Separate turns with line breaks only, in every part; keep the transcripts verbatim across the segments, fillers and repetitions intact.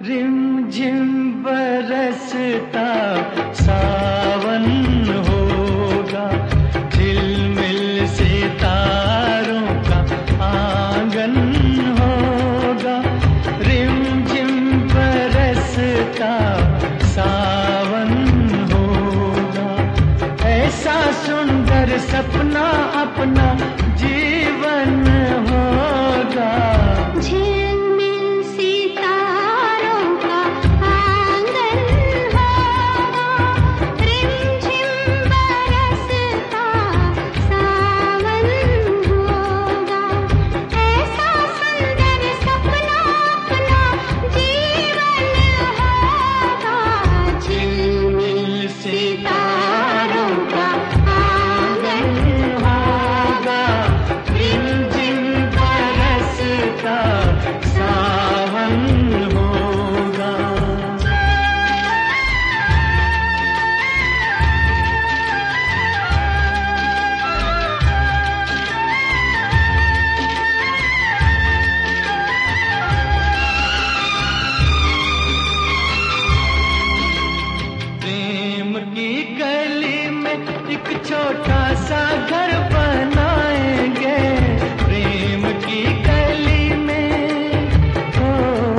Rim झिम बरसता सावन होगा, झिलमिल सितारों का आंगन होगा। रिम झिम बरसता सावन होगा, ऐसा सुंदर सपना अपना जीवन होगा। छोटा सा घर बनाएंगे प्रेम की गली में, ओ,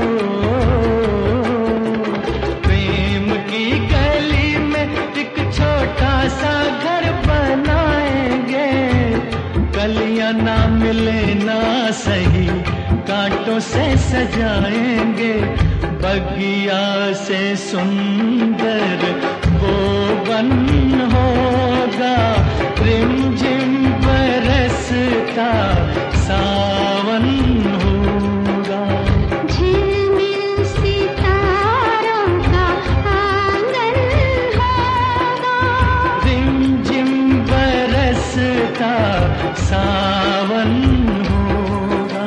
प्रेम की गली में एक छोटा सा घर बनाएंगे। गलियां ना मिले ना सही कांटों से सजाएंगे, बगिया से सुंदर वो बन होगा। रिम झिम बरसता सावन होगा,
झिलमिल सितारों का आंगन होगा।
रिम झिम बरसता सावन होगा।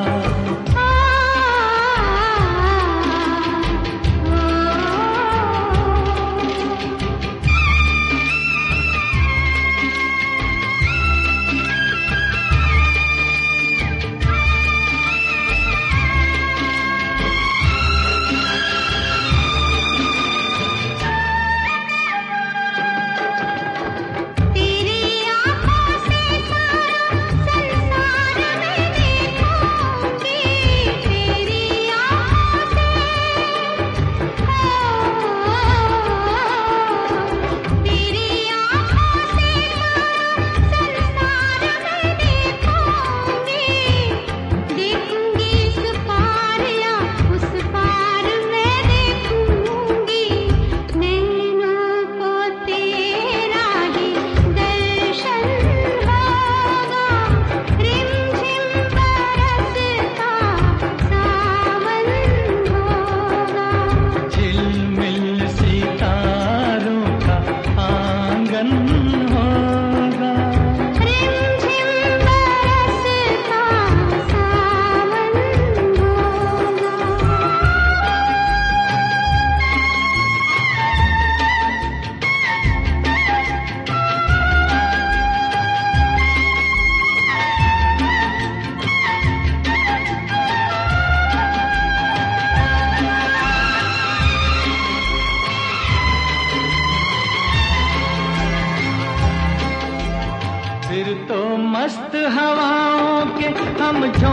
फिर तो मस्त हवाओं के हम